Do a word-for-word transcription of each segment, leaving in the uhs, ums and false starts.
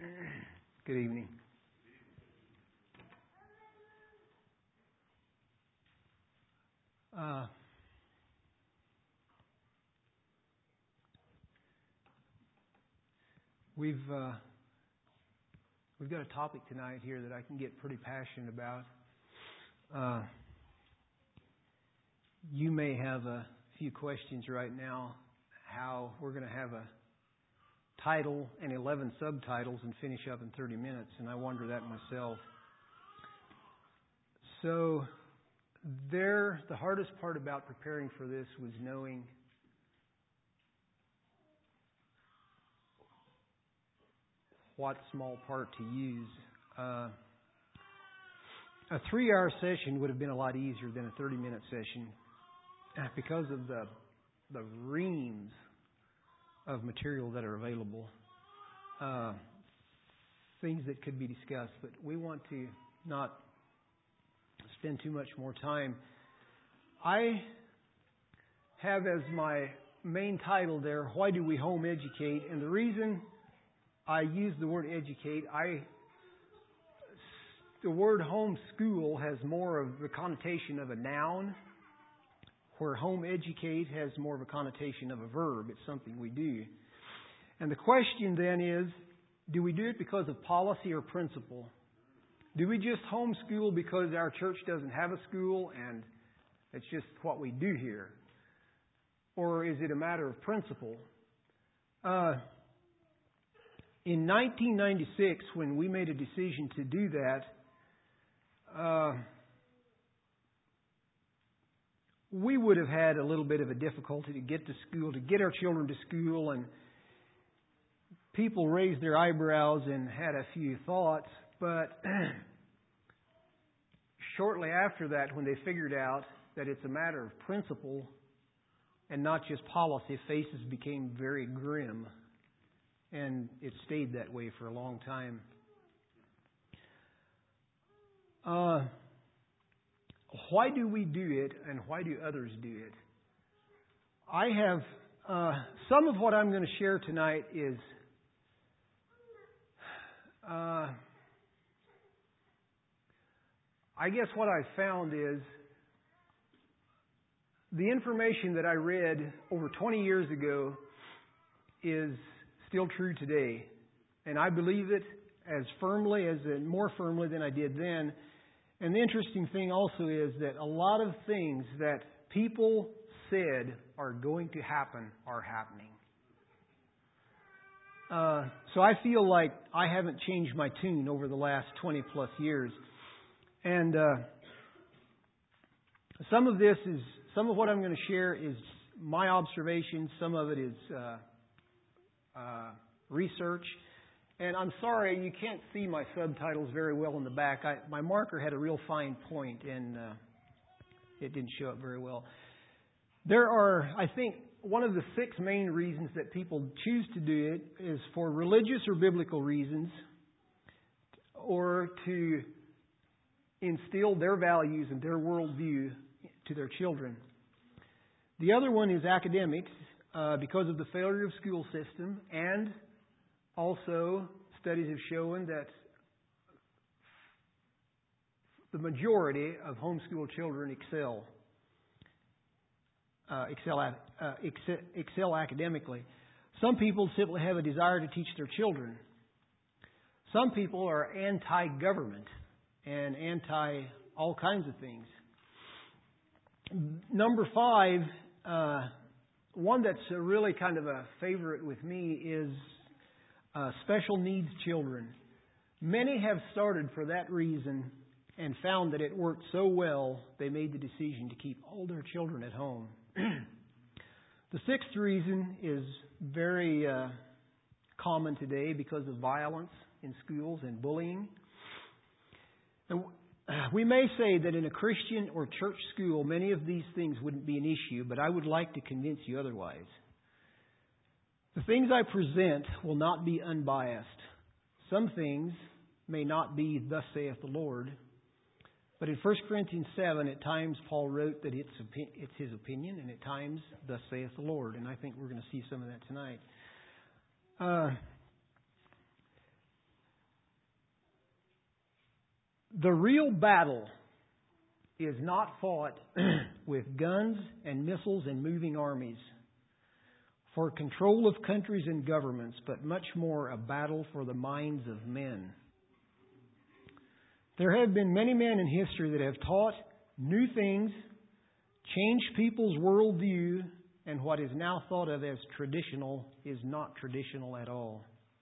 Good evening. Uh, we've uh, we've got a topic tonight here that I can get pretty passionate about. Uh, you may have a few questions right now. How we're going to have a title and eleven subtitles and finish up in thirty minutes, and I wonder that myself. So there, the hardest part about preparing for this was knowing what small part to use. Uh, a three-hour session would have been a lot easier than a thirty-minute session because of the the reams of material that are available, uh, things that could be discussed, but we want to not spend too much more time. I have as my main title there, Why Do We Home Educate? And the reason I use the word educate, I the word homeschool has more of the connotation of a noun, where home educate has more of a connotation of a verb. It's something we do. And the question then is, do we do it because of policy or principle? Do we just homeschool because our church doesn't have a school and it's just what we do here? Or is it a matter of principle? Uh, in nineteen ninety-six, when we made a decision to do that, uh, we would have had a little bit of a difficulty to get to school, to get our children to school, and people raised their eyebrows and had a few thoughts. But shortly after that, when they figured out that it's a matter of principle and not just policy, faces became very grim. And it stayed that way for a long time. Uh, why do we do it, and why do others do it? I have, uh, some of what I'm going to share tonight is Uh, I guess what I've found is the information that I read over twenty years ago is still true today. And I believe it as firmly, as more firmly than I did then. And the interesting thing also is that a lot of things that people said are going to happen are happening. Uh, so I feel like I haven't changed my tune over the last twenty plus years. And uh, some of this is, some of what I'm going to share is my observations. Some of it is uh, uh, research. And I'm sorry, you can't see my subtitles very well in the back. I, my marker had a real fine point and uh, it didn't show up very well. There are, I think, one of the six main reasons that people choose to do it is for religious or biblical reasons, or to instill their values and their worldview to their children. The other one is academics, uh, because of the failure of school system, and also studies have shown that the majority of homeschool children excel. Uh, excel, uh, excel, excel academically. Some people simply have a desire to teach their children. Some people are anti-government and anti all kinds of things. Number five, uh, one that's a really kind of a favorite with me is uh, special needs children. Many have started for that reason and found that it worked so well, they made the decision to keep all their children at home. The sixth reason is very uh, common today because of violence in schools and bullying. And we may say that in a Christian or church school, many of these things wouldn't be an issue, but I would like to convince you otherwise. The things I present will not be unbiased. Some things may not be thus saith the Lord. But in First Corinthians seven, at times Paul wrote that it's it's his opinion, and at times, thus saith the Lord. And I think we're going to see some of that tonight. Uh, The real battle is not fought with guns and missiles and moving armies for control of countries and governments, but much more a battle for the minds of men. There have been many men in history that have taught new things, changed people's worldview, and what is now thought of as traditional is not traditional at all.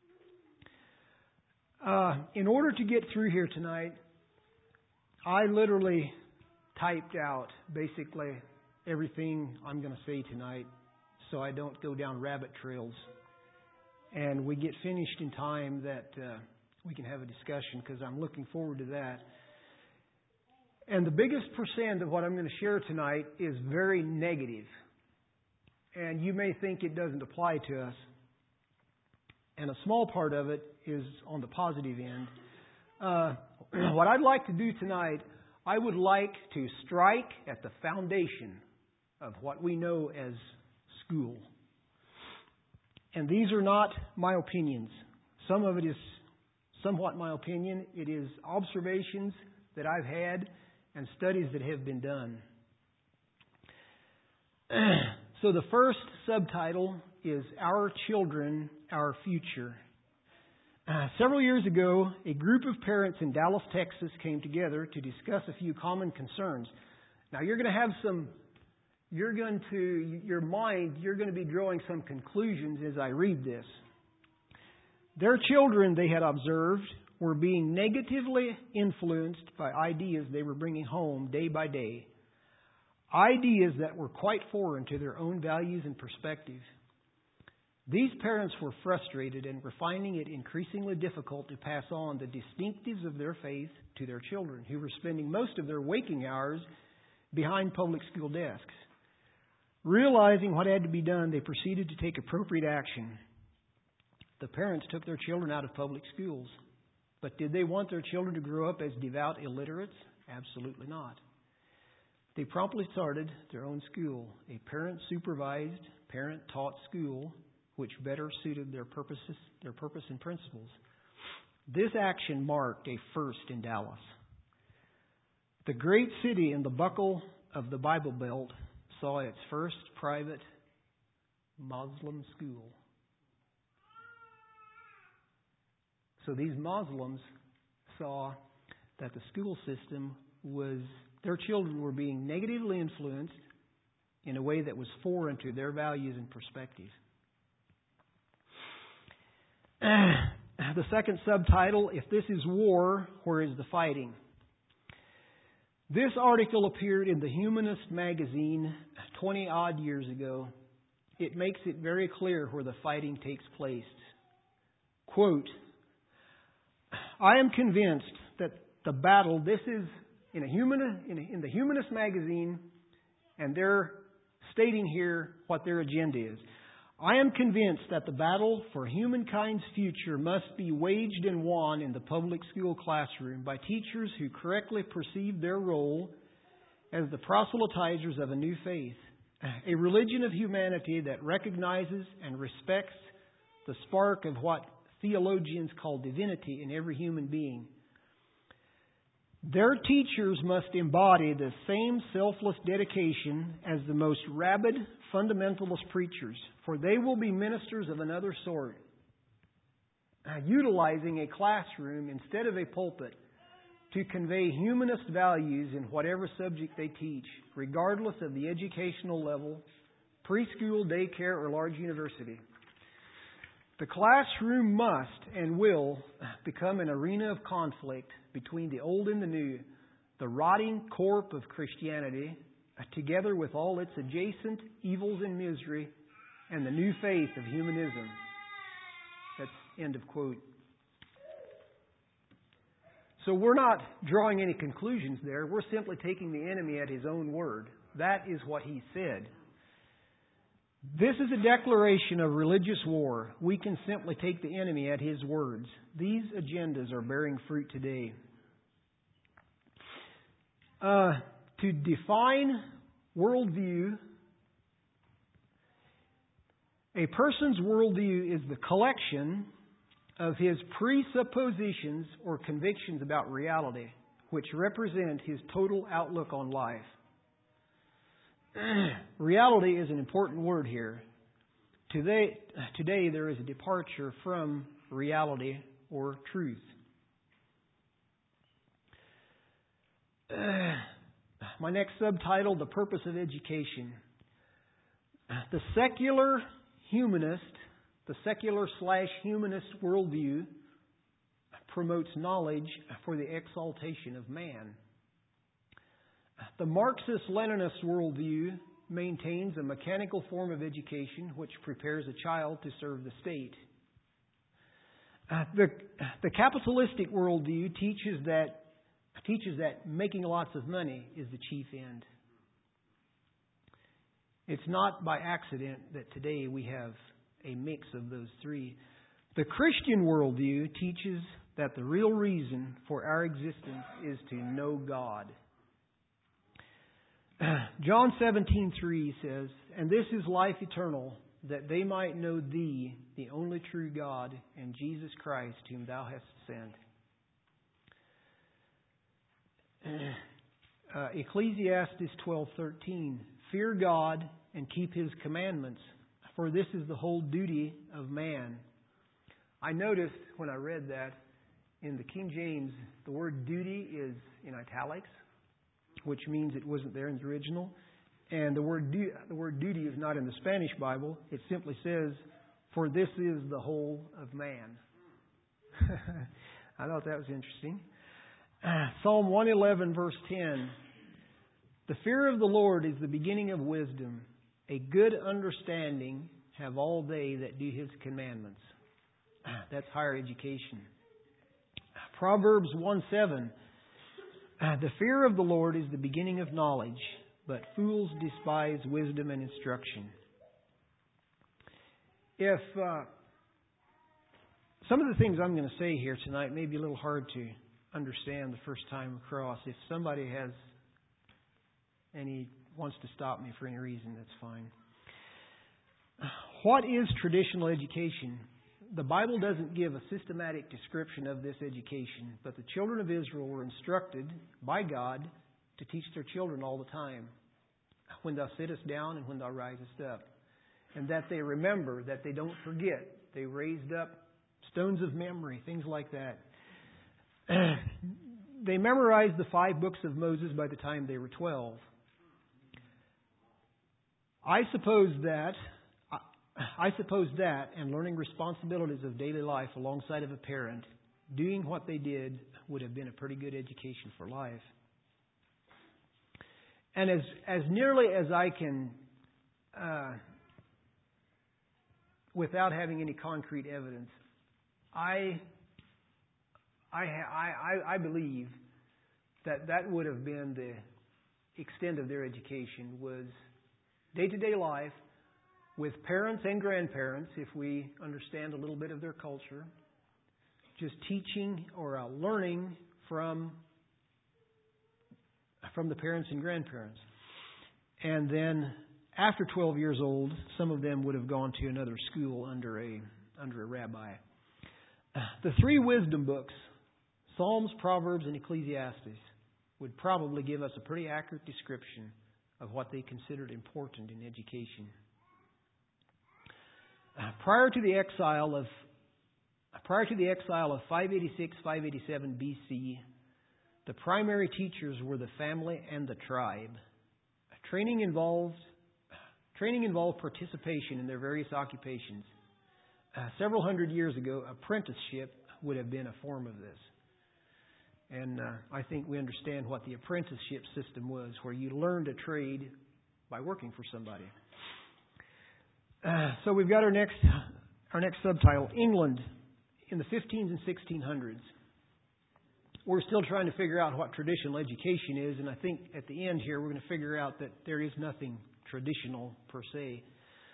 Uh, in order to get through here tonight, I literally typed out basically everything I'm going to say tonight so I don't go down rabbit trails and we get finished in time that uh, we can have a discussion, because I'm looking forward to that. And the biggest percent of what I'm going to share tonight is very negative. And you may think it doesn't apply to us. And a small part of it is on the positive end. Uh, what I'd like to do tonight, I would like to strike at the foundation of what we know as school. And these are not my opinions. Some of it is somewhat my opinion. It is observations that I've had and studies that have been done. So the first subtitle is Our Children, Our Future. Uh, several years ago, a group of parents in Dallas, Texas came together to discuss a few common concerns. Now you're going to have some, you're going to, your mind, you're going to be drawing some conclusions as I read this. Their children, they had observed, were being negatively influenced by ideas they were bringing home day by day. Ideas that were quite foreign to their own values and perspective. These parents were frustrated and were finding it increasingly difficult to pass on the distinctives of their faith to their children, who were spending most of their waking hours behind public school desks. Realizing what had to be done, they proceeded to take appropriate action. The parents took their children out of public schools. But did they want their children to grow up as devout illiterates? Absolutely not. They promptly started their own school, a parent-supervised, parent-taught school, which better suited their purposes, their purpose and principles. This action marked a first in Dallas. The great city in the buckle of the Bible Belt saw its first private Muslim school. So these Muslims saw that the school system was, their children were being negatively influenced in a way that was foreign to their values and perspective. The second subtitle, If This Is War, Where Is the Fighting? This article appeared in the Humanist magazine twenty-odd years ago. It makes it very clear where the fighting takes place. Quote, I am convinced that the battle, this is in, a human, in, a, in the Humanist magazine, and they're stating here what their agenda is. I am convinced that the battle for humankind's future must be waged and won in the public school classroom by teachers who correctly perceive their role as the proselytizers of a new faith, a religion of humanity that recognizes and respects the spark of what theologians call divinity in every human being. Their teachers must embody the same selfless dedication as the most rabid fundamentalist preachers, for they will be ministers of another sort, uh, utilizing a classroom instead of a pulpit to convey humanist values in whatever subject they teach, regardless of the educational level, preschool, daycare, or large university. The classroom must and will become an arena of conflict between the old and the new, the rotting corpse of Christianity, together with all its adjacent evils and misery, and the new faith of humanism. That's end of quote. So we're not drawing any conclusions there. We're simply taking the enemy at his own word. That is what he said. This is a declaration of religious war. We can simply take the enemy at his words. These agendas are bearing fruit today. Uh, to define worldview, a person's worldview is the collection of his presuppositions or convictions about reality, which represent his total outlook on life. Reality is an important word here. Today, today there is a departure from reality or truth. My next subtitle, The Purpose of Education. The secular humanist, the secular slash humanist worldview promotes knowledge for the exaltation of man. The Marxist-Leninist worldview maintains a mechanical form of education which prepares a child to serve the state. Uh, the, the capitalistic worldview teaches that teaches that making lots of money is the chief end. It's not by accident that today we have a mix of those three. The Christian worldview teaches that the real reason for our existence is to know God. John seventeen three says, "And this is life eternal, that they might know Thee, the only true God, and Jesus Christ, whom Thou hast sent." Uh, Ecclesiastes twelve thirteen, "Fear God and keep His commandments, for this is the whole duty of man." I noticed when I read that in the King James, the word duty is in italics, which means it wasn't there in the original. And the word du- the word duty is not in the Spanish Bible. It simply says, "For this is the whole of man." I thought that was interesting. Psalm one eleven verse ten. "The fear of the Lord is the beginning of wisdom. A good understanding have all they that do His commandments." That's higher education. Proverbs one seven. "The fear of the Lord is the beginning of knowledge, but fools despise wisdom and instruction." If uh, some of the things I'm going to say here tonight may be a little hard to understand the first time across, if somebody has any wants to stop me for any reason, that's fine. What is traditional education? The Bible doesn't give a systematic description of this education, but the children of Israel were instructed by God to teach their children all the time, when thou sittest down and when thou risest up, and that they remember, that they don't forget. They raised up stones of memory, things like that. They memorized the five books of Moses by the time they were twelve. I suppose that I suppose that and learning responsibilities of daily life alongside of a parent, doing what they did, would have been a pretty good education for life. And as as nearly as I can, uh, without having any concrete evidence, I I I I believe that that would have been the extent of their education, was day-to-day life with parents and grandparents, if we understand a little bit of their culture, just teaching or uh, learning from from the parents and grandparents. And then after twelve years old, some of them would have gone to another school under a under a rabbi. The three wisdom books, Psalms, Proverbs, and Ecclesiastes, would probably give us a pretty accurate description of what they considered important in education. Uh, prior to the exile of prior to the exile of five eighty-six, five eighty-seven B C, the primary teachers were the family and the tribe. Training involved training involved participation in their various occupations. Uh, several hundred years ago, apprenticeship would have been a form of this. And uh, I think we understand what the apprenticeship system was, where you learned a trade by working for somebody. Uh, so we've got our next our next subtitle, England in the fifteens and sixteen hundreds. We're still trying to figure out what traditional education is, and I think at the end here we're going to figure out that there is nothing traditional per se.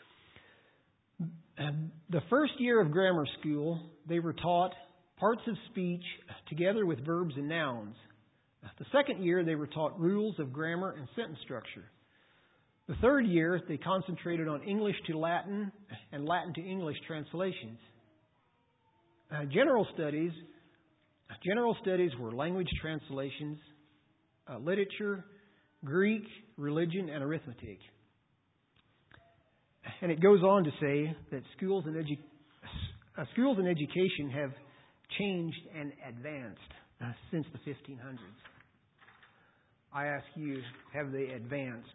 The first year of grammar school, they were taught parts of speech together with verbs and nouns. The second year, they were taught rules of grammar and sentence structure. The third year, they concentrated on English to Latin and Latin to English translations. Uh, general studies General studies were language translations, uh, literature, Greek, religion, and arithmetic. And it goes on to say that schools and, edu- uh, schools and education have changed and advanced uh, since the fifteen hundreds. I ask you, have they advanced?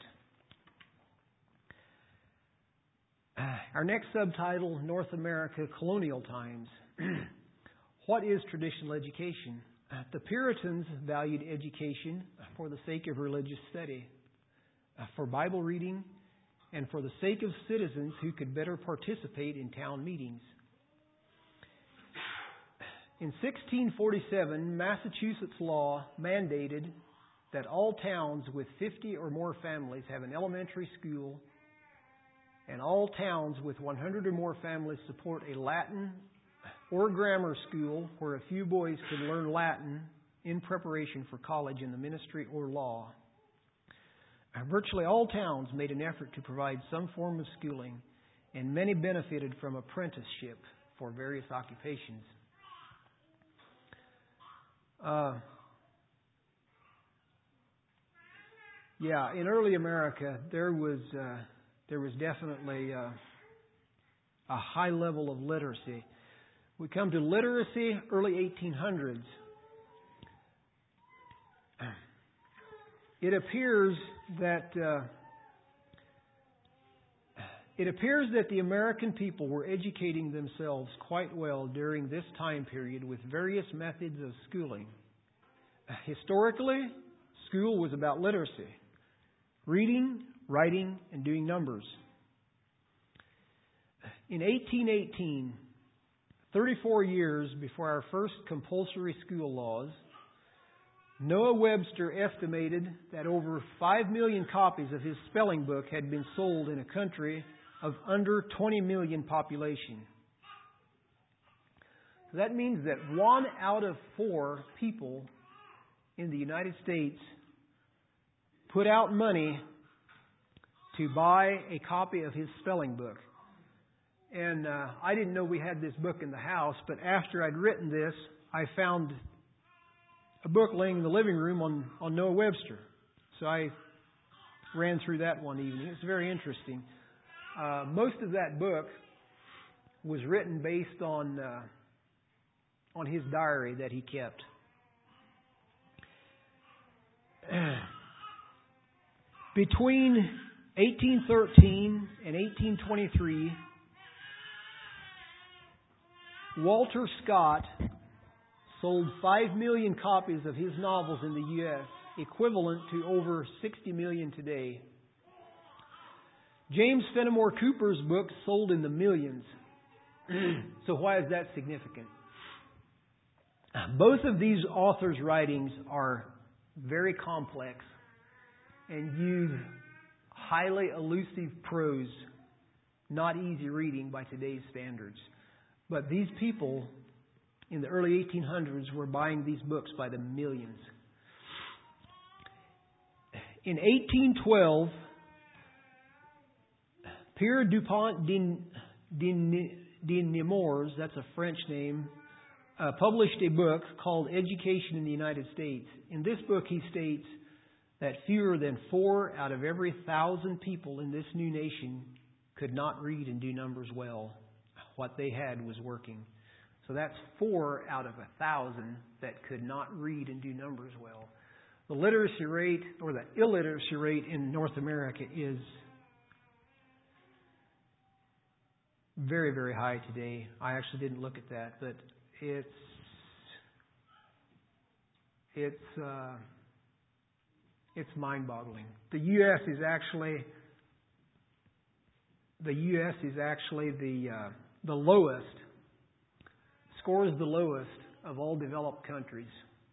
Uh, our next subtitle, North America, Colonial Times. What is traditional education? Uh, the Puritans valued education for the sake of religious study, uh, for Bible reading, and for the sake of citizens who could better participate in town meetings. In sixteen forty-seven, Massachusetts law mandated that all towns with fifty or more families have an elementary school, and all towns with one hundred or more families support a Latin or grammar school where a few boys could learn Latin in preparation for college in the ministry or law. Virtually all towns made an effort to provide some form of schooling, and many benefited from apprenticeship for various occupations. Uh, yeah, in early America, there was uh, there was definitely uh, a high level of literacy. We come to literacy, early eighteen hundreds. It appears that uh, it appears that the American people were educating themselves quite well during this time period with various methods of schooling. Historically, school was about literacy, reading, writing, and doing numbers. In eighteen eighteen, thirty-four years before our first compulsory school laws, Noah Webster estimated that over five million copies of his spelling book had been sold in a country of under twenty million population. That means that one out of four people in the United States put out money to buy a copy of his spelling book. And uh, I didn't know we had this book in the house, but after I'd written this, I found a book laying in the living room on, on Noah Webster. So I ran through that one evening. It's very interesting. Uh, most of that book was written based on uh, on his diary that he kept. Between eighteen thirteen and eighteen twenty-three, Walter Scott sold five million copies of his novels in the U S, equivalent to over sixty million today. James Fenimore Cooper's books sold in the millions. So why is that significant? Both of these authors' writings are very complex and use highly elusive prose, not easy reading by today's standards. But these people in the early eighteen hundreds were buying these books by the millions. In eighteen twelve, Pierre Dupont de Nemours, that's a French name, uh, published a book called Education in the United States. In this book, he states that fewer than four out of every thousand people in this new nation could not read and do numbers well. What they had was working. So that's four out of a thousand that could not read and do numbers well. The literacy rate, or the illiteracy rate in North America is very, very high today. I actually didn't look at that, but it's it's uh, it's mind-boggling. The U S is actually the U S is actually the uh, the lowest, scores the lowest of all developed countries.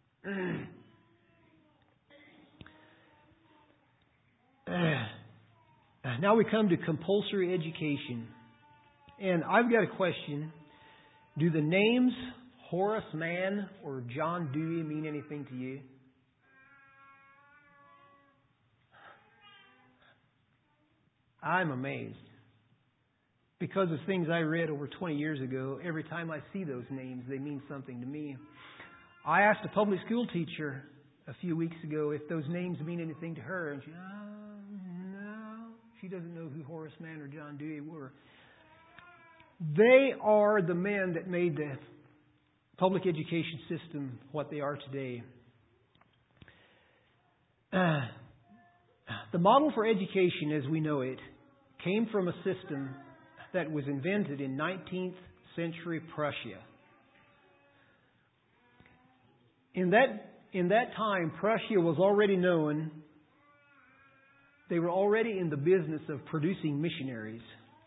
Now we come to compulsory education. And I've got a question. Do the names Horace Mann or John Dewey mean anything to you? I'm amazed. Because of things I read over twenty years ago, every time I see those names, they mean something to me. I asked a public school teacher a few weeks ago if those names mean anything to her, and she, oh, no, she doesn't know who Horace Mann or John Dewey were. They are the men that made the public education system what they are today. Uh, the model for education as we know it came from a system that was invented in nineteenth century Prussia. In that, in that time, Prussia was already known. They were already in the business of producing missionaries.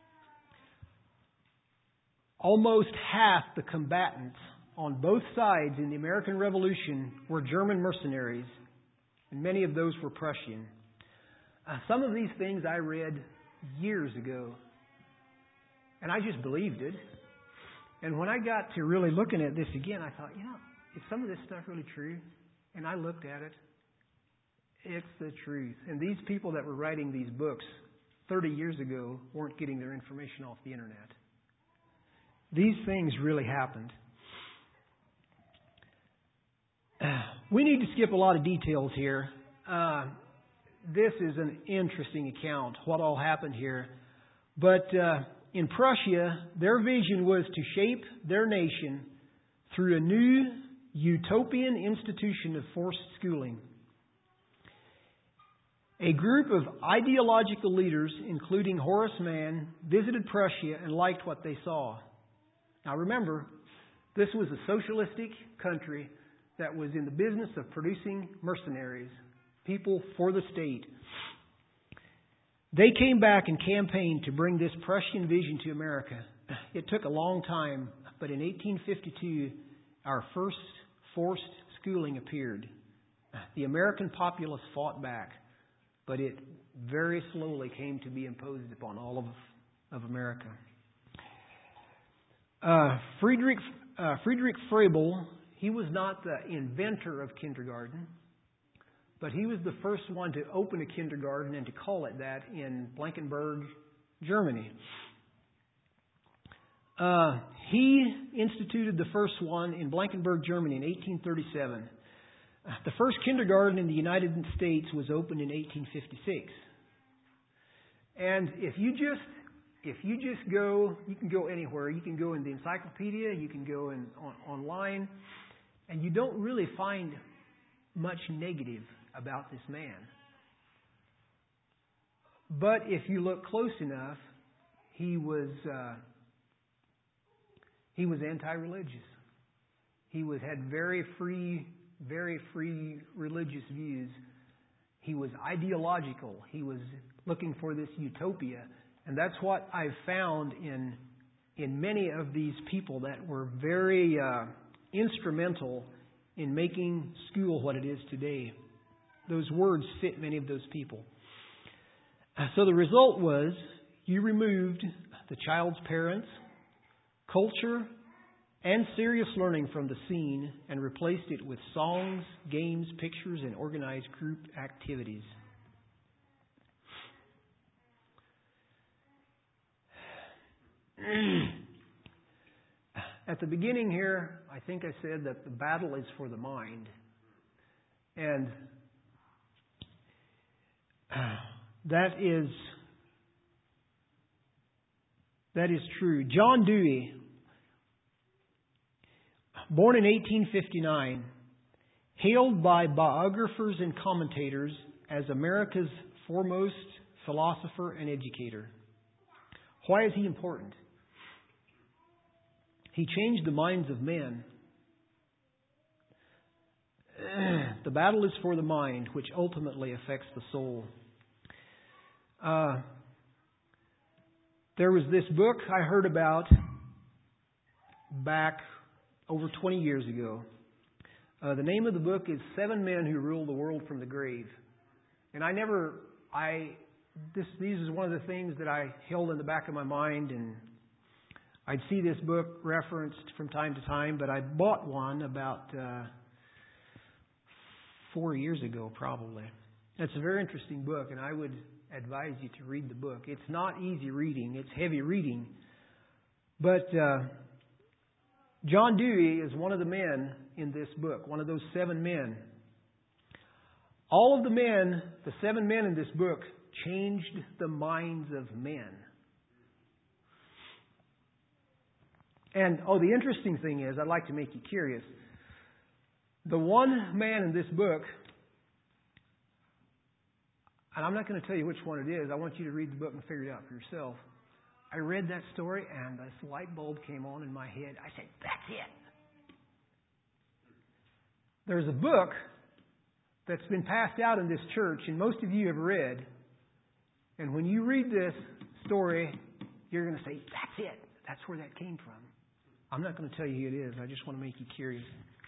Almost half the combatants on both sides in the American Revolution were German mercenaries, and many of those were Prussian. Uh, some of these things I read years ago, and I just believed it. And when I got to really looking at this again, I thought, you know, is some of this stuff really true? And I looked at it. It's the truth. And these people that were writing these books thirty years ago weren't getting their information off the internet. These things really happened. We need to skip a lot of details here. Uh, this is an interesting account, what all happened here. But uh, in Prussia, their vision was to shape their nation through a new utopian institution of forced schooling. A group of ideological leaders, including Horace Mann, visited Prussia and liked what they saw. Now remember, this was a socialistic country that was in the business of producing mercenaries, people for the state. They came back and campaigned to bring this Prussian vision to America. It took a long time, but in eighteen fifty-two, our first forced schooling appeared. The American populace fought back, but it very slowly came to be imposed upon all of, of America. Uh, Friedrich, uh, Friedrich Froebel, he was not the inventor of kindergarten, but he was the first one to open a kindergarten and to call it that in Blankenberg, Germany. Uh, he instituted the first one in Blankenberg, Germany in eighteen thirty-seven. Uh, the first kindergarten in the United States was opened in eighteen fifty-six. And if you just if you just go, you can go anywhere. You can go in the encyclopedia, you can go in on, online, and you don't really find much negative about this man. But if you look close enough, he was uh, he was anti-religious. He was had very free, very free religious views. He was ideological. He was looking for this utopia, and that's what I've found in in many of these people that were very uh, instrumental in making school what it is today. Those words fit many of those people. So the result was you removed the child's parents, culture, and serious learning from the scene and replaced it with songs, games, pictures, and organized group activities. At the beginning here, I think I said that the battle is for the mind. And that is that is true. John Dewey, born in eighteen fifty-nine, hailed by biographers and commentators as America's foremost philosopher and educator. Why is he important? He changed the minds of men. The battle is for the mind, which ultimately affects the soul. Uh, there was this book I heard about back over twenty years ago. Uh, the name of the book is Seven Men Who Ruled the World from the Grave. And I never, I, this, these is one of the things that I held in the back of my mind, and I'd see this book referenced from time to time, but I bought one about uh, four years ago, probably. It's a very interesting book, and I would advise you to read the book. It's not easy reading. It's heavy reading. But uh, John Dewey is one of the men in this book, one of those seven men. All of the men, the seven men in this book, changed the minds of men. And, oh, the interesting thing is, I'd like to make you curious. The one man in this book, and I'm not going to tell you which one it is. I want you to read the book and figure it out for yourself. I read that story and this light bulb came on in my head. I said, that's it. There's a book that's been passed out in this church and most of you have read. And when you read this story, you're going to say, that's it. That's where that came from. I'm not going to tell you who it is. I just want to make you curious.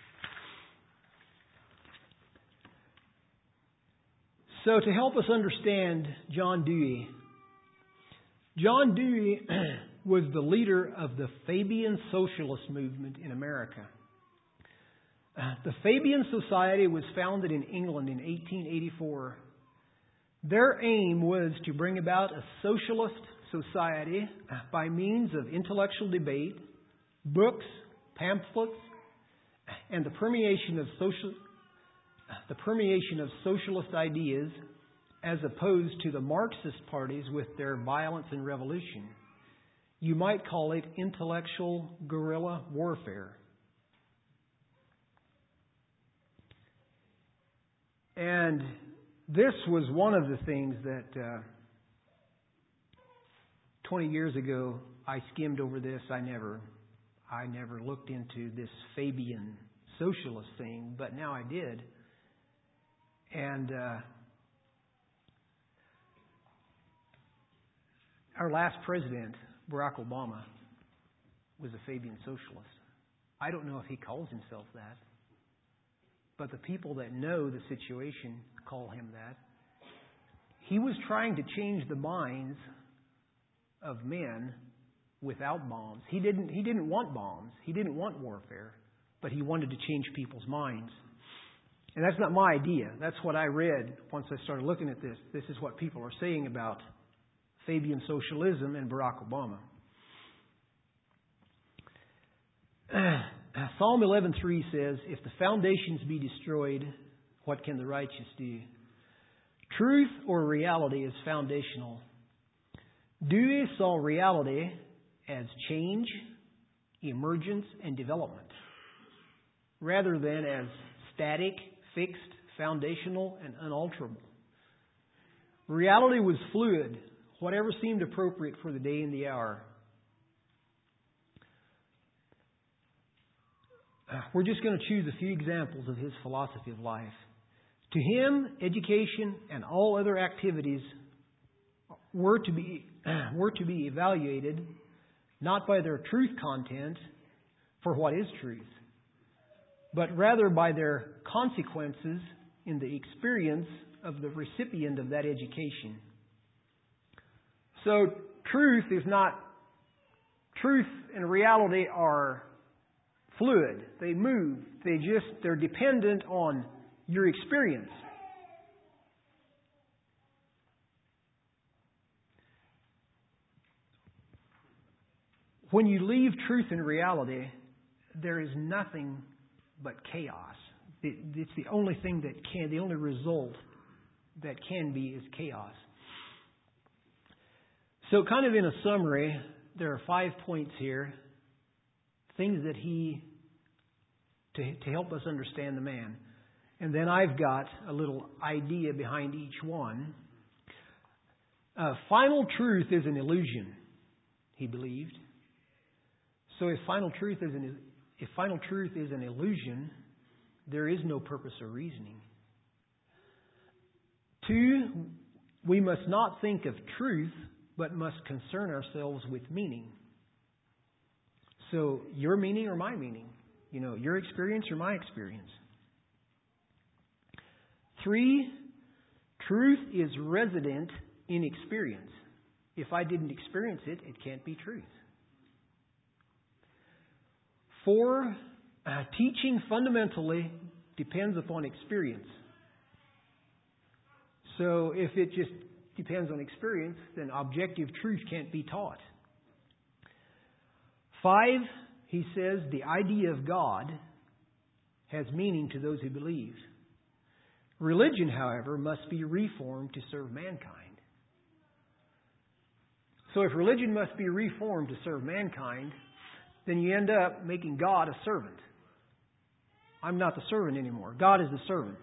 So to help us understand John Dewey, John Dewey was the leader of the Fabian Socialist movement in America. The Fabian Society was founded in England in eighteen eighty-four. Their aim was to bring about a socialist society by means of intellectual debate, books, pamphlets, and the permeation of social the permeation of socialist ideas as opposed to the Marxist parties with their violence and revolution. You might call it intellectual guerrilla warfare. And this was one of the things that uh, twenty years ago I skimmed over this. I never, I never looked into this Fabian socialist thing, but now I did. And uh, our last president, Barack Obama, was a Fabian socialist. I don't know if he calls himself that, but the people that know the situation call him that. He was trying to change the minds of men without bombs. He didn't, he didn't want bombs. He didn't want warfare, but he wanted to change people's minds. And that's not my idea. That's what I read once I started looking at this. This is what people are saying about Fabian socialism and Barack Obama. Psalm eleven three says, if the foundations be destroyed, what can the righteous do? Truth or reality is foundational. Dewey saw reality as change, emergence, and development, rather than as static, fixed, foundational, and unalterable. Reality was fluid, whatever seemed appropriate for the day and the hour. We're just going to choose a few examples of his philosophy of life. To him, education and all other activities were to be were to be evaluated not by their truth content, for what is truth, but rather by their consequences in the experience of the recipient of that education. So truth is not, truth and reality are fluid. They move. They just, they're dependent on your experience. When you leave truth and reality, there is nothing but chaos. It, it's the only thing that can, the only result that can be is chaos. So kind of in a summary, there are five points here, things that he, to, to help us understand the man. And then I've got a little idea behind each one. Uh, final truth is an illusion, he believed. So if final truth is an if final truth is an illusion, there is no purpose or reasoning. Two, we must not think of truth, but must concern ourselves with meaning. So your meaning or my meaning, you know, your experience or my experience. Three, truth is resident in experience. If I didn't experience it, it can't be truth. Four, uh, teaching fundamentally depends upon experience. So if it just depends on experience, then objective truth can't be taught. Five, he says the idea of God has meaning to those who believe. Religion, however, must be reformed to serve mankind. So if religion must be reformed to serve mankind, then you end up making God a servant. I'm not the servant anymore. God is the servant.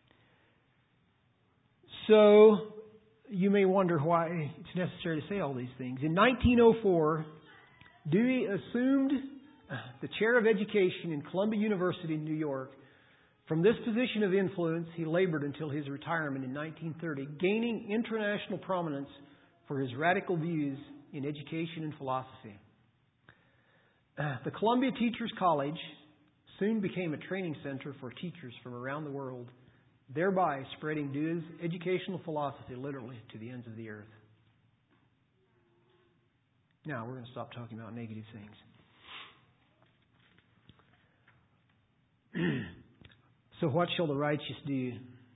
So you may wonder why it's necessary to say all these things. In nineteen oh four, Dewey assumed the chair of education in Columbia University in New York. From this position of influence, he labored until his retirement in nineteen thirty, gaining international prominence for his radical views in education and philosophy. The Columbia Teachers College soon became a training center for teachers from around the world, thereby spreading Dewey's educational philosophy literally to the ends of the earth. Now, we're going to stop talking about negative things. So what shall the righteous do?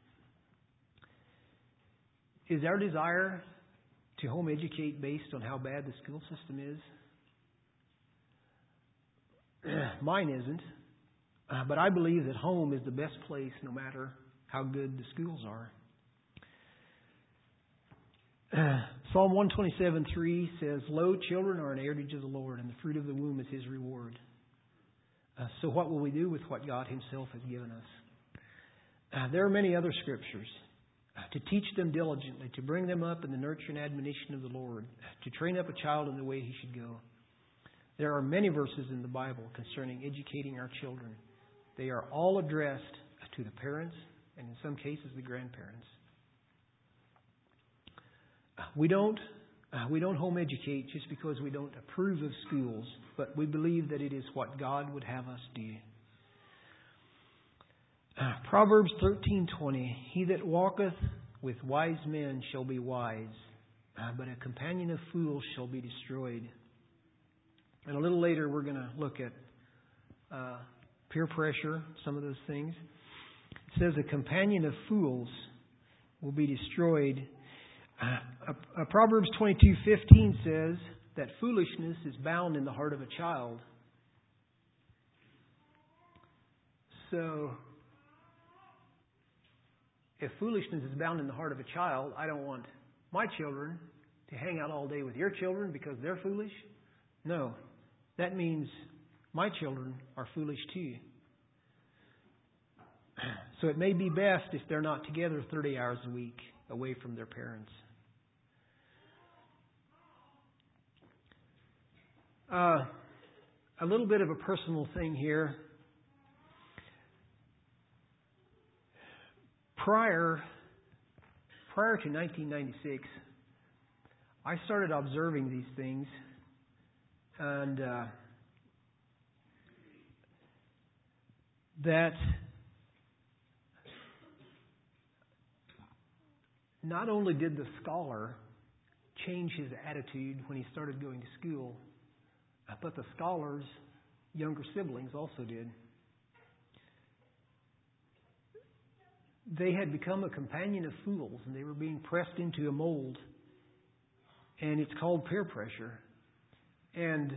Is our desire to home educate based on how bad the school system is? Mine isn't. Uh, but I believe that home is the best place no matter how good the schools are. Uh, Psalm one twenty-seven three says, "Lo, children are an heritage of the Lord, and the fruit of the womb is His reward." Uh, so what will we do with what God Himself has given us? Uh, there are many other scriptures. Uh, to teach them diligently, to bring them up in the nurture and admonition of the Lord, to train up a child in the way he should go. There are many verses in the Bible concerning educating our children. They are all addressed to the parents and in some cases the grandparents. We don't uh, we don't home educate just because we don't approve of schools, but we believe that it is what God would have us do. Uh, Proverbs thirteen twenty, "He that walketh with wise men shall be wise, uh, but a companion of fools shall be destroyed." And a little later we're going to look at uh, peer pressure, some of those things. It says, "A companion of fools will be destroyed." Uh, uh, Proverbs twenty-two fifteen says that foolishness is bound in the heart of a child. So, if foolishness is bound in the heart of a child, I don't want my children to hang out all day with your children because they're foolish. No, that means my children are foolish too. So it may be best if they're not together thirty hours a week away from their parents. Uh, a little bit of a personal thing here. Prior, prior to nineteen ninety-six, I started observing these things, and uh, that not only did the scholar change his attitude when he started going to school, but the scholar's younger siblings also did. They had become a companion of fools, and they were being pressed into a mold. And it's called peer pressure. And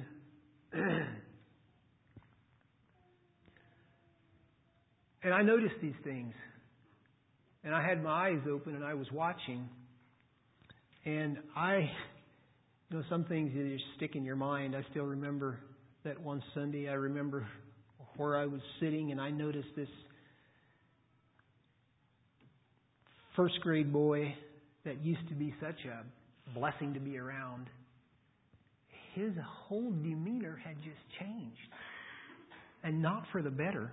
and I noticed these things. And I had my eyes open, and I was watching. And I, you know, some things that just stick in your mind. I still remember that one Sunday. I remember where I was sitting, and I noticed this first grade boy that used to be such a blessing to be around. His whole demeanor had just changed, and not for the better.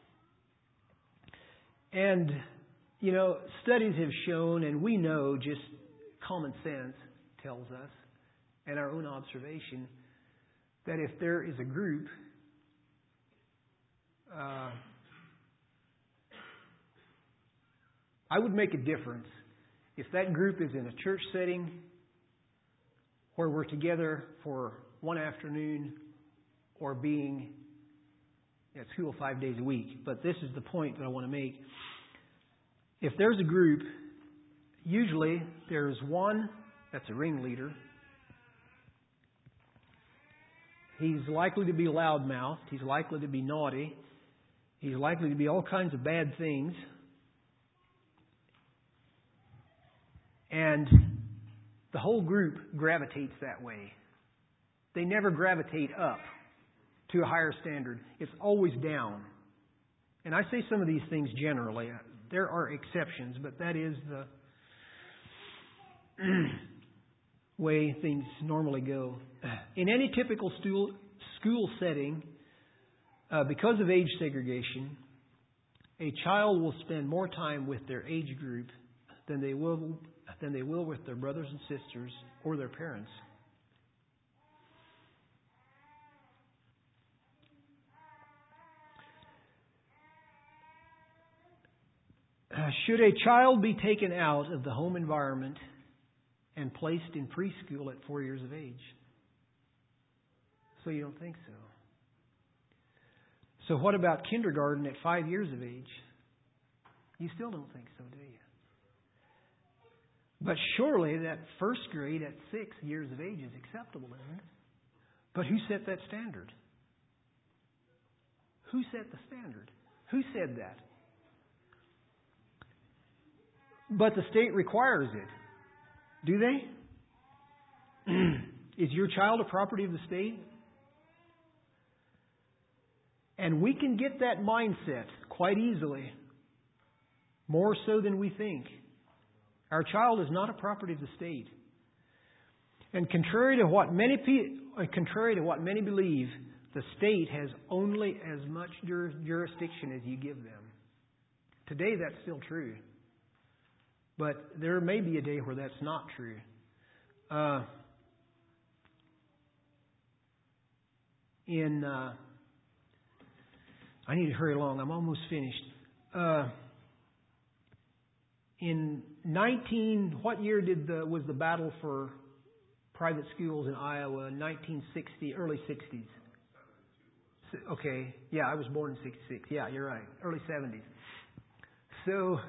And, you know, studies have shown, and we know, just common sense tells us, and our own observation, that if there is a group uh, I would make a difference if that group is in a church setting where we're together for one afternoon or being at school five days a week. But this is the point that I want to make. If there's a group, usually there's one that's a ringleader, He's likely to be loudmouthed. He's likely to be naughty. He's likely to be all kinds of bad things. And the whole group gravitates that way. They never gravitate up to a higher standard. It's always down. And I say some of these things generally. There are exceptions, but that is the way things normally go. In any typical school, school setting, uh, because of age segregation, a child will spend more time with their age group than they will than they will with their brothers and sisters or their parents. Uh, should a child be taken out of the home environment and placed in preschool at four years of age? So you don't think so. So what about kindergarten at five years of age? You still don't think so, do you? But surely that first grade at six years of age is acceptable, isn't it? But who set that standard? Who set the standard? Who said that? But the state requires it. Do they? Is your child a property of the state? And we can get that mindset quite easily, more so than we think. Our child is not a property of the state. And contrary to what many pe- contrary to what many believe, the state has only as much jur- jurisdiction as you give them. Today that's still true. But there may be a day where that's not true. Uh, in uh, I need to hurry along. I'm almost finished. Uh, in nineteen, what year did the was the battle for private schools in Iowa? nineteen sixty, early sixties. Okay, yeah, I was born in sixty-six. Yeah, you're right, early seventies. So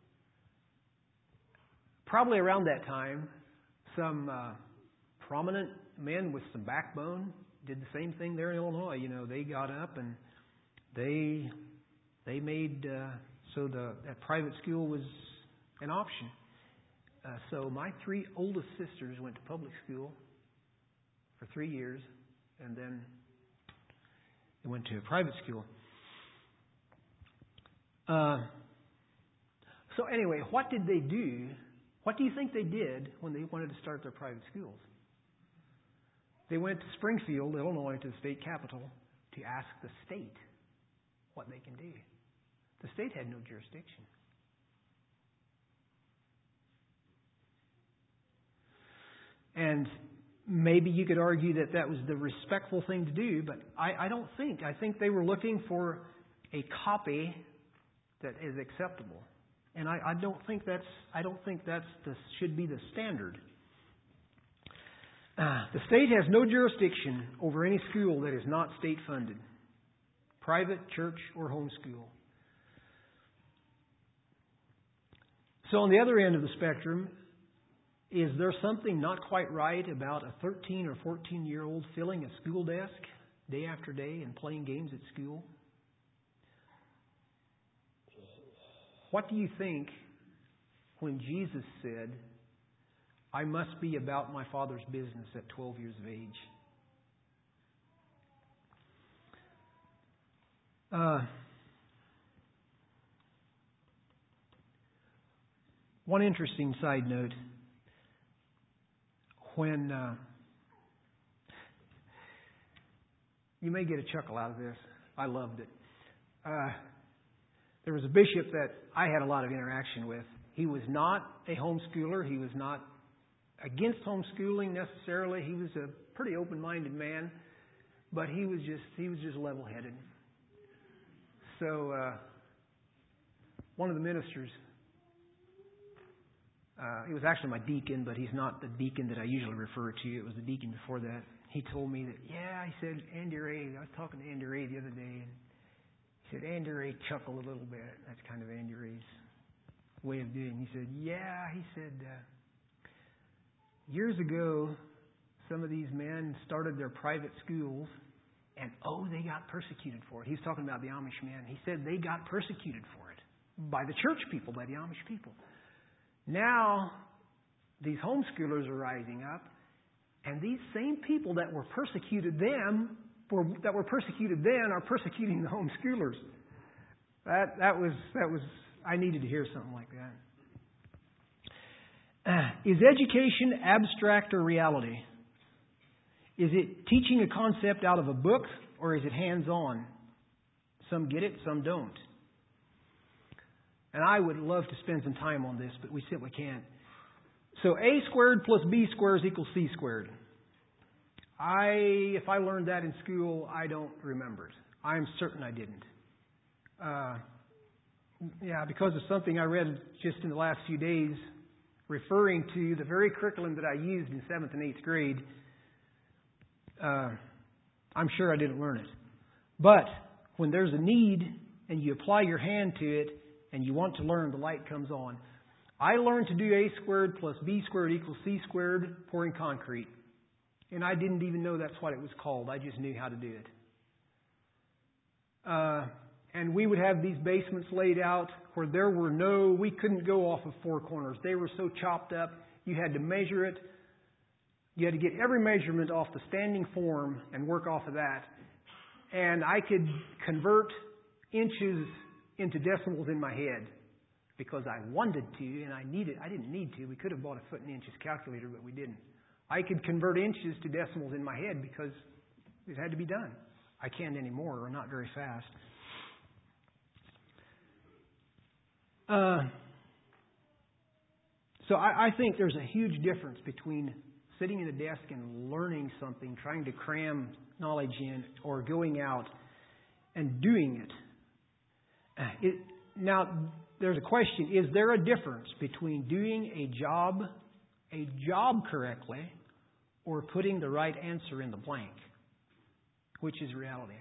probably around that time, some uh, prominent men with some backbone did the same thing there in Illinois. You know, they got up and they they made uh, so the that private school was an option. Uh, so my three oldest sisters went to public school for three years, and then they went to a private school. Uh, so anyway, what did they do? What do you think they did when they wanted to start their private schools? They went to Springfield, Illinois, to the state capital to ask the state what they can do. The state had no jurisdiction. And maybe you could argue that that was the respectful thing to do, but I, I don't think. I think they were looking for a copy that is acceptable. And I, I don't think that's I don't think that's the, should be the standard. Uh, the state has no jurisdiction over any school that is not state funded, private, church, or homeschool. So on the other end of the spectrum, is there something not quite right about a thirteen or fourteen year old filling a school desk day after day and playing games at school? What do you think when Jesus said, I must be about my Father's business at twelve years of age? Uh, one interesting side note. When uh, you may get a chuckle out of this. I loved it. Uh, there was a bishop that I had a lot of interaction with. He was not a homeschooler. He was not against homeschooling necessarily. He was a pretty open-minded man, but he was just he was just level-headed. So uh, one of the ministers, uh, he was actually my deacon, but he's not the deacon that I usually refer to. It was the deacon before that. He told me that, yeah, he said, Andy Ray, I was talking to Andy Ray the other day, and he said, Andy Ray chuckled a little bit. That's kind of Andy Ray's way of doing. He said, yeah, he said, uh, years ago, some of these men started their private schools, and oh, they got persecuted for it. He's talking about the Amish men. He said they got persecuted for it by the church people, by the Amish people. Now, these homeschoolers are rising up, and these same people that were persecuted them, were, that were persecuted then, are persecuting the homeschoolers. That that was that was. I needed to hear something like that. Uh, is education abstract or reality? Is it teaching a concept out of a book, or is it hands-on? Some get it, some don't. And I would love to spend some time on this, but we simply can't. So A squared plus B squared equals C squared. I, if I learned that in school, I don't remember it. I'm certain I didn't. Uh, yeah, because of something I read just in the last few days, referring to the very curriculum that I used in seventh and eighth grade. Uh, I'm sure I didn't learn it. But when there's a need and you apply your hand to it and you want to learn, the light comes on. I learned to do A squared plus B squared equals C squared pouring concrete. And I didn't even know that's what it was called. I just knew how to do it. Uh, and we would have these basements laid out where there were no, we couldn't go off of four corners. They were so chopped up, you had to measure it. You had to get every measurement off the standing form and work off of that. And I could convert inches into decimals in my head because I wanted to and I needed. I didn't need to. We could have bought a foot and inches calculator, but we didn't. I could convert inches to decimals in my head because it had to be done. I can't anymore, or not very fast. Uh, so I, I think there's a huge difference between sitting at a desk and learning something, trying to cram knowledge in, or going out and doing it. it. Now, there's a question. Is there a difference between doing a job, a job correctly, or putting the right answer in the blank? Which is reality?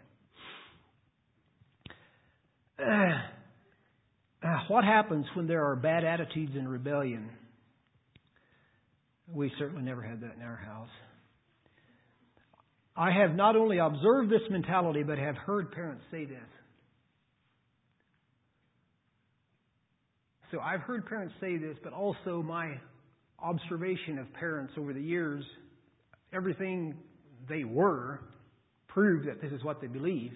Uh, what happens when there are bad attitudes and rebellion? We certainly never had that in our house. I have not only observed this mentality, but have heard parents say this. So I've heard parents say this, but also my observation of parents over the years, everything they were proved that this is what they believe.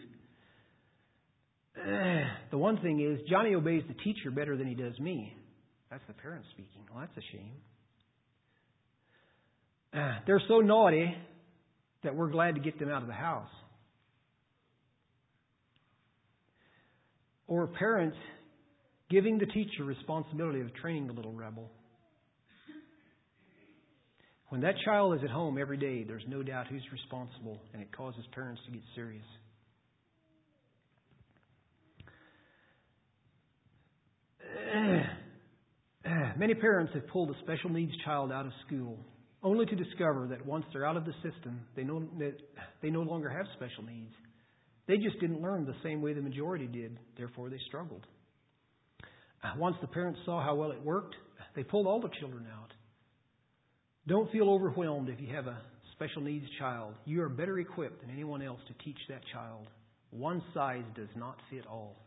Uh, the one thing is, Johnny obeys the teacher better than he does me. That's the parent speaking. Well, that's a shame. Uh, they're so naughty that we're glad to get them out of the house. Or parents giving the teacher responsibility of training the little rebel. When that child is at home every day, there's no doubt who's responsible, and it causes parents to get serious. Many parents have pulled a special needs child out of school, only to discover that once they're out of the system, they no, that they no longer have special needs. They just didn't learn the same way the majority did, therefore they struggled. Once the parents saw how well it worked, they pulled all the children out. Don't feel overwhelmed if you have a special needs child. You are better equipped than anyone else to teach that child. One size does not fit all.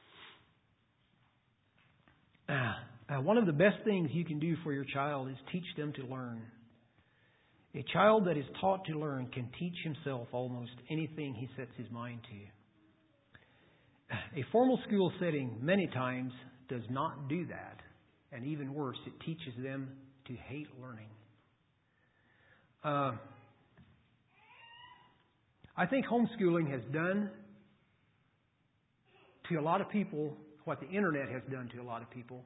Uh, uh, one of the best things you can do for your child is teach them to learn. A child that is taught to learn can teach himself almost anything he sets his mind to. A formal school setting many times does not do that. And even worse, it teaches them to hate learning. Uh, I think homeschooling has done to a lot of people what the internet has done to a lot of people.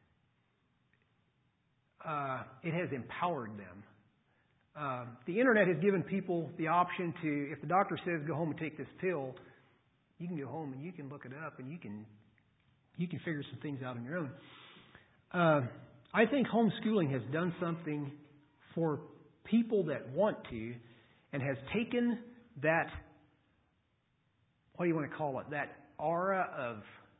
Uh, it has empowered them. Uh, the internet has given people the option to, if the doctor says go home and take this pill, you can go home and you can look it up and you can you can figure some things out on your own. Uh, I think homeschooling has done something for people that want to, and has taken that, what do you want to call it, that aura of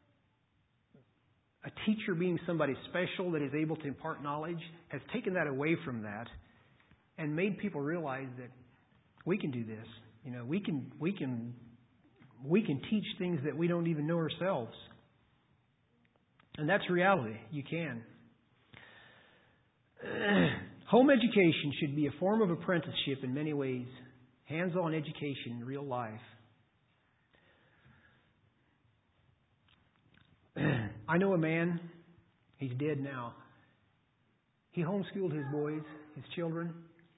a teacher being somebody special that is able to impart knowledge, has taken that away from that and made people realize that we can do this. You know, we can we can we can teach things that we don't even know ourselves. And that's reality. You can. Home education should be a form of apprenticeship in many ways. Hands-on education in real life. I know a man, he's dead now. He homeschooled his boys, his children.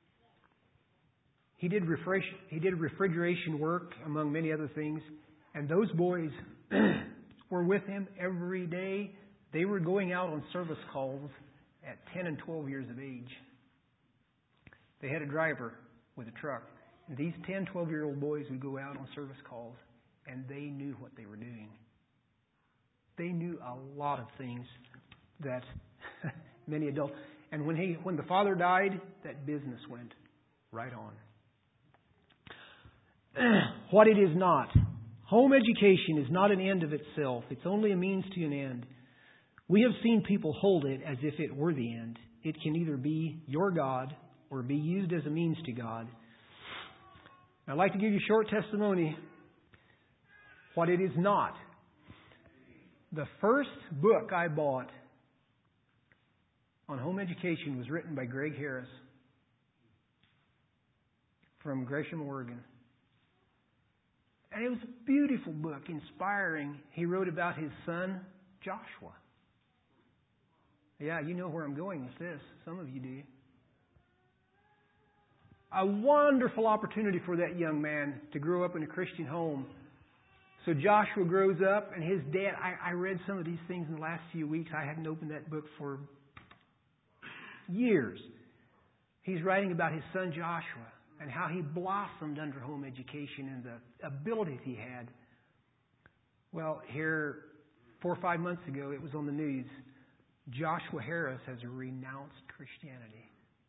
He did refresh, he did refrigeration work, among many other things. And those boys were with him every day. They were going out on service calls at ten and twelve years of age. They had a driver with a truck. And these ten, twelve-year-old boys would go out on service calls, and they knew what they were doing. They knew a lot of things that many adults... And when he, when the father died, that business went right on. What it is not. Home education is not an end of itself. It's only a means to an end. We have seen people hold it as if it were the end. It can either be your God or be used as a means to God. I'd like to give you a short testimony. What it is not. The first book I bought on home education was written by Greg Harris from Gresham, Oregon. And it was a beautiful book, inspiring. He wrote about his son, Joshua. Yeah, you know where I'm going with this. Some of you do. A wonderful opportunity for that young man to grow up in a Christian home. So Joshua grows up, and his dad, I, I read some of these things in the last few weeks. I hadn't opened that book for years. He's writing about his son Joshua and how he blossomed under home education and the abilities he had. Well, here, four or five months ago, it was on the news. Joshua Harris has renounced Christianity.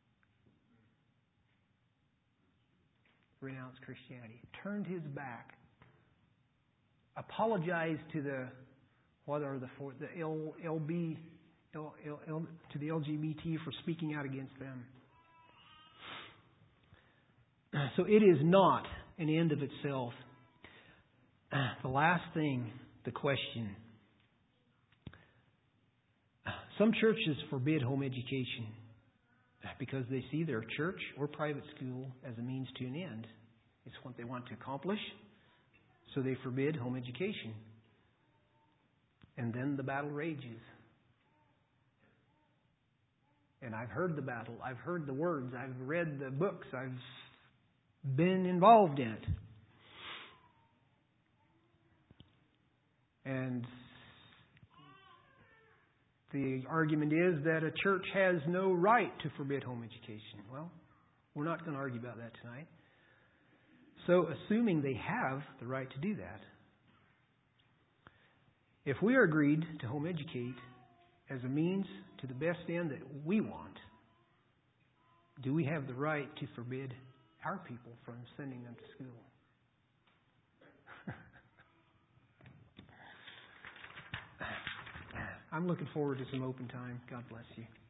Renounced Christianity. Turned his back. Apologized to the what are the for the L, LB L, L, L, to the L G B T for speaking out against them. So it is not an end of itself. The last thing, the question. Some churches forbid home education because they see their church or private school as a means to an end. It's what they want to accomplish, so they forbid home education. And then the battle rages. And I've heard the battle. I've heard the words. I've read the books. I've been involved in it. And the argument is that a church has no right to forbid home education. Well, we're not going to argue about that tonight. So, assuming they have the right to do that, if we are agreed to home educate as a means to the best end that we want, do we have the right to forbid our people from sending them to school? I'm looking forward to some open time. God bless you.